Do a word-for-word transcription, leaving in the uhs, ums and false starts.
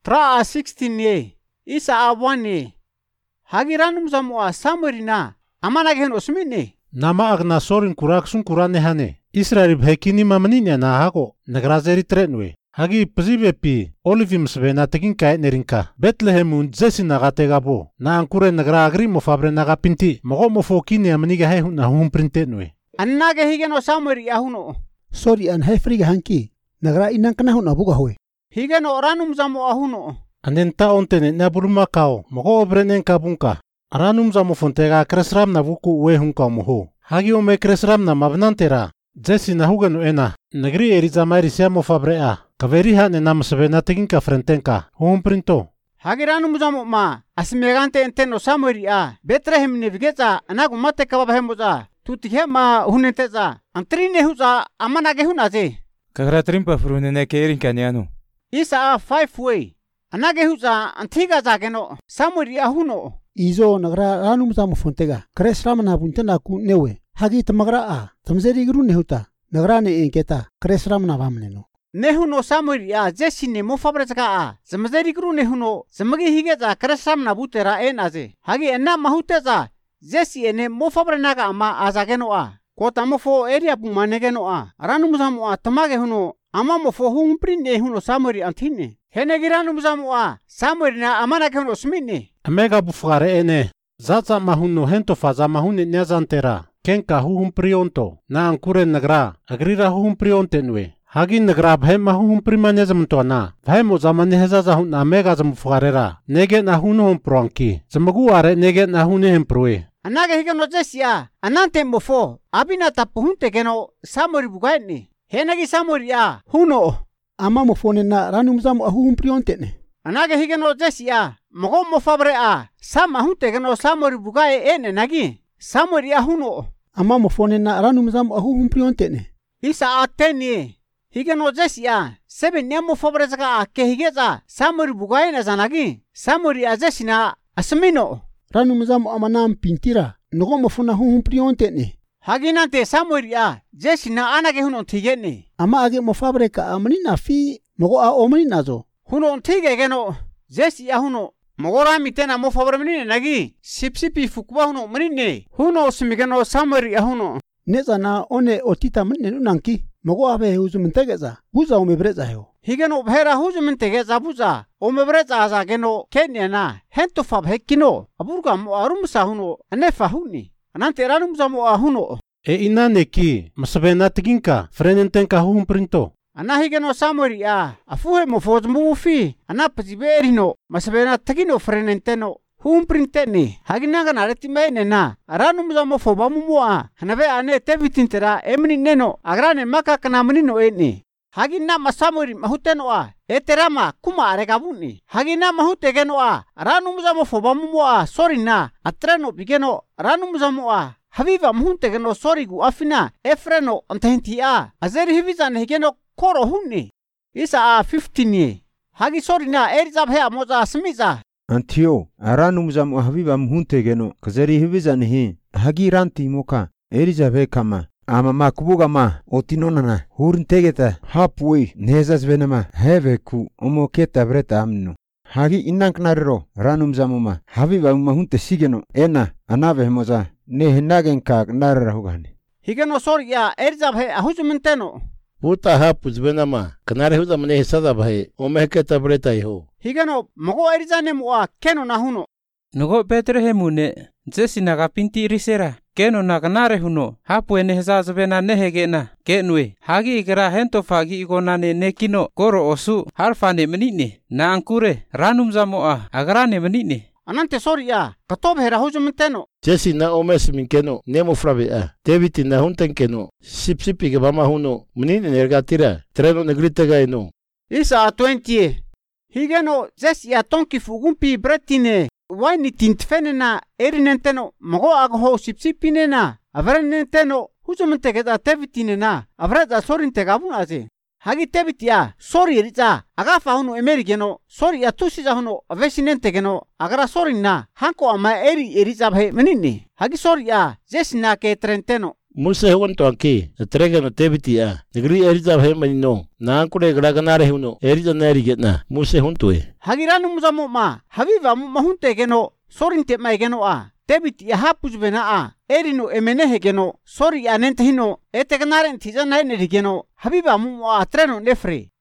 Tra a sixteen ye. Isa a one ye. Hagi ranum zamua Samuelina. Amana gen osmine. Nama agna sorin kurak sun kurane hane. Israel bhekini mamaninya na hago. Nagrazeri trenwe. Hagi pzibe pi olivim svena tekin kai nerinka. Bethlehem un zesi nagatega bo. Na ankure nagra agri mo fabre naga pinti. Mogo mo fokini amaniga he na hum printenwe. Annaga higeno Samuel yahuno. Sorry an hefriga hanki. Nagra inang kana hun abuga hoy. Higeno ranum zamu ahuno. Anenta ontene na burma kao. Mogo obrenen kabunka. Ranum zamu fontega kresram na vuku we hunka moho. Hagi ome kresram na mabnantera. Zesi na huganu ena. Nagri eriza mairi siamo fabrea. Kaveriha ne nam svena tekin ka frentenka. Hum printo. Hagi ranum zamu ma. Asmegante enteno Samuel a. Bethlehem nevigeza anagu mate kababhemoza. Tutikhe ma hunenteza. Antrine huza amanage hunaze. Kagratrimpa frunene kerin kanyano. Isa a five way. Anage huza antiga zageno. Samuel a huno. Izo nagra ranum zamu fontega. Kresram na buntena ku newe. Hagi tamagra a. Tamzeri gru nehuta. Nagra ne enketa. Kresram na vamneno. Nehuno Samuel a jesine mo fabrezga a. Zamzeri gru nehuno. Zamagi higeza kresram na butera enaze. Hagi enna mahuteza. Jesi ene mo fabrenaga ama azageno a. Kota mo fo area pumanegeno a. Ranum zamu a tamage huno. Ama mo fo hum prinde huno Samuel antine. Henegi ranum zamu a. Samuel na amana huno smine. Amega bufare ene. Zaza mahuno hento faza mahune nyazantera. Kenka hum prionto. Na ankure nagra. Agrira hum priontenwe. Hagi nagra bhe mahum primanya zamtona. Bhe mo zamane hezaza hun amega zamfuarera. Nege na huno hum pronki. Zamagu are nege na hune hemproe. Anaga higeno jesia. Anante mo fo. Abina tapuhunte geno Samuel bugaini. Henegi Samuel a. Huno. Ama mo fone na ranum zamu ahum priontene. Anaga higeno jesia. Mogo mo fabre a. Sama hunte geno Samuel bugae ene nagi. Samuel a huno. Ama mo fone na ranum zamu ahum priontene. Isa a teni. Higeno jesia. Sebe nemo fabre zaka a ke higeza. Samuel bugae na zanagi. Samuel a jesina asmino. Ranum zamu amanam pintira. Nogo mo fona hum priontene. Haginante Samuel a. Jesina anage huno tigene. Ama age mo fabre ka amanina fi. Mogo a omanina zo. Huno tige geno. Jesi a huno. Mogora mitena mo fabre menine nagi. Sipsipi fukwa huno menine. Huno simigeno Samuel a huno. Neza na one otita menine nunanki. Mogo abe huzu mentegeza. Buza umebreza heo. Higeno bhera huzu mentegeza buza. Umebreza aza geno Kenya na. Hento fab hekino. Aburga mo arumsa huno. Anefa huni. Anante ranum zamu a huno. E inane ki. Masabena tekinka. Frenentenka hum printo. Ana higeno Samuel a. Afuhe mo foz mufi. Ana paziberino. Masabena tekino frenenteno. Hum printeni. Haginaga nareti mene na. Ranum zamu foba mumua. Hanabe ane tevitintera emni neno. Agrane maka kana menino eni. Hagina masamuri mahuteno a. Eterama kuma aregabuni. Hagina mahutegeno a. Ranum zamu foba mumua. Sorry na. Atreno bigeno. Ranum zamu a. Haviva muhuntegeno sorigu afina. Efreno antahenti a. Azeri hivizan higeno koro huni. Isa a fifteen ye. Hagi sorry na erizab hea moza smiza. Antio, aranum zamu haviva muhuntegeno. Kazeri hivizan hi. Hagi ranti moka. Erizab he kama. Ama ma kubuga ma otinonana hurntegeta hapui nezas venama heveku omo keta breta amno hagi inanknarro ranum zamuma haviva mahunte sigeno ena anave moza ne henagen ka narra hugane higeno sorya erzab he ahujumenteno puta hapus venama kanare huzamne hesada bhai ome keta breta ho higeno mogo erzane mua keno nahuno Nogo Betlehemune jesinaga pinti risera keno naganare huno hapu ene hezazbena nehegena kenwe hagi igera hento fagi igonane nekino koro osu harfane menine na ankure ranum zamoa agrane menine anante sorya katob hera hujumenteno jesina omes minkeno nemo frabe a debiti na huntenkeno sipsipi ke bama huno menine nergatira treno negritega eno isa twenty higeno jesya tonki fugumpi bretine Waini tintfenena erinenteno mogo agho sipsipinena avrenenteno hujumentegeda tevitinena avreda sorintegabunaze hagi tevitia sori riza agafa hunu emerigeno sori atusiza hunu avesinentegeno agra sorina hanko ama eri eriza bhe menini hagi sori a jesina ke trenteno Musa hewan to anki, trega no tebiti a. Negeri eriza he manino. Na ankure graganare huno. Eriza neri getna. Musa huntue. Hagiranu muzamu ma. Haviva mu mahunte geno. Sorinte mai geno a. Tebiti ya hapus bena a. Erino emenehe geno. Sori anente hino. Ete ganare ntizana ene geno. Haviva mu a treno nefre.